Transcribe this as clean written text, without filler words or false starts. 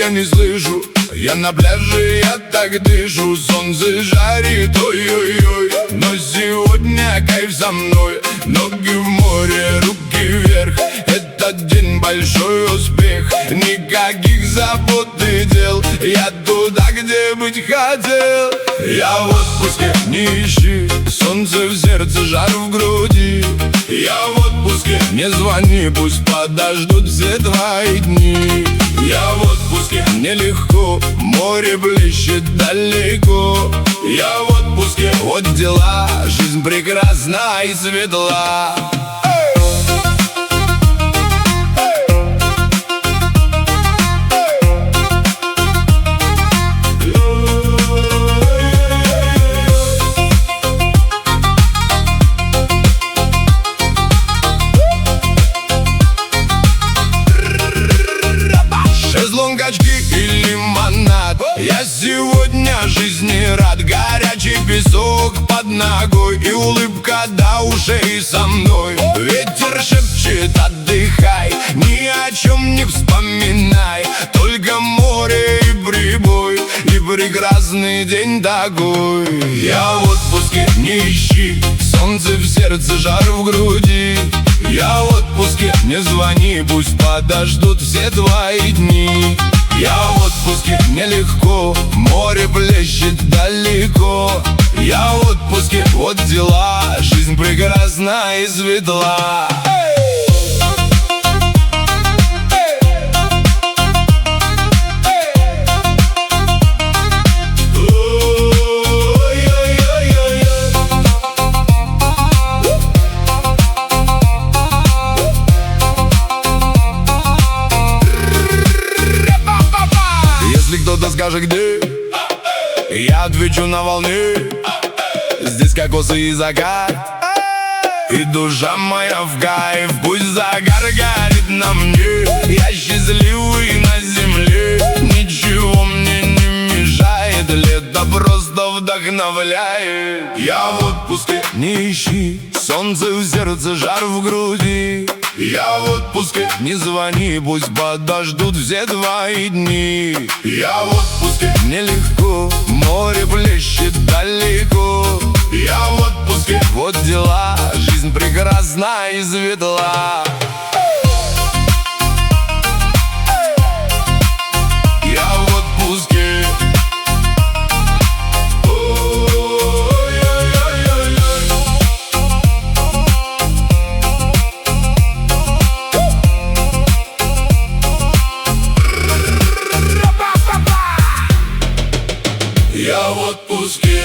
я не слышу. Я на пляже, я так дышу. Солнце жарит, ой-ой-ой. Но сегодня кайф со мной. Ноги в море, руки вверх. Этот день большой успех. Никаких забот и дел. Я туда, где быть хотел. Я в отпуске, не ищи. Солнце в сердце, жар в груди. Я в отпуске, не звони, пусть подождут все твои дни. Я в отпуске, мне легко, море блещет далеко. Я в отпуске, вот дела, жизнь прекрасна и светла. Шезлонг, очки и лимонад. Я сегодня жизни рад. Горячий песок под ногой и улыбка до ушей со мной. Ветер шепчет, отдыхай, ни о чем не вспоминай. Только море и прибой, и прекрасный день такой. Я в отпуске, не ищи. Солнце в сердце, жар в груди. Я в отпуске, не звони, пусть подождут все твои дни. Я в отпуске, мне легко, море блещет далеко. Я в отпуске, вот дела, жизнь прекрасна и светла. Если кто-то скажет где, я отвечу на волне. Здесь кокосы и закат, и душа моя в кайф. Пусть загар горит на мне, я счастливый на земле. Ничего мне не мешает, лето просто вдохновляет. Я в отпуске, не ищи. Солнце в сердце, жар в груди. Я в отпуске, не звони, пусть подождут все твои дни. Я в отпуске, мне легко, море блещет далеко. Я в отпуске, вот дела, жизнь прекрасна и светла. Я в отпуске. Я в отпуске.